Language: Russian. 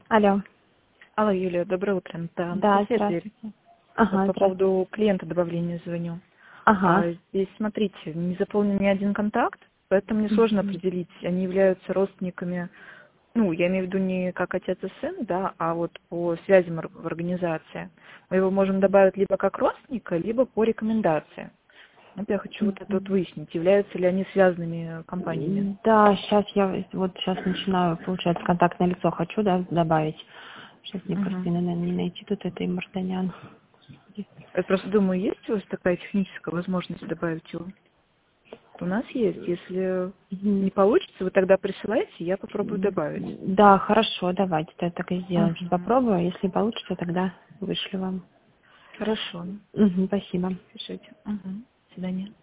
Алло. Алло, Юлия, доброе утро. Это Да, Анастасия Дверь. здравствуйте. Вот Ага, по здравствуйте. поводу клиента добавления звоню. Ага. Здесь, смотрите, не заполнен ни один контакт, поэтому мне сложно Мгм. определить, они являются родственниками, ну, я имею в виду не как отец и сын, да, а вот по связям в организации. Мы его можем добавить либо как родственника, либо по рекомендации. Вот я хочу вот это вот Мгм. выяснить, являются ли они связанными компаниями. Да, сейчас я вот сейчас начинаю, получается, контактное лицо хочу, да, добавить. Сейчас мне просто, Мгм. наверное, не найти тут этой Мартанян. Я просто думаю, есть у вас такая техническая возможность добавить его? У нас есть. Если Мгм. не получится, вы тогда присылайте, я попробую добавить. Да, хорошо, давайте так и сделаем. Сейчас Мгм. попробую. Если получится, тогда вышлю вам. Хорошо. Спасибо. Пишите. Мгм. До свидания.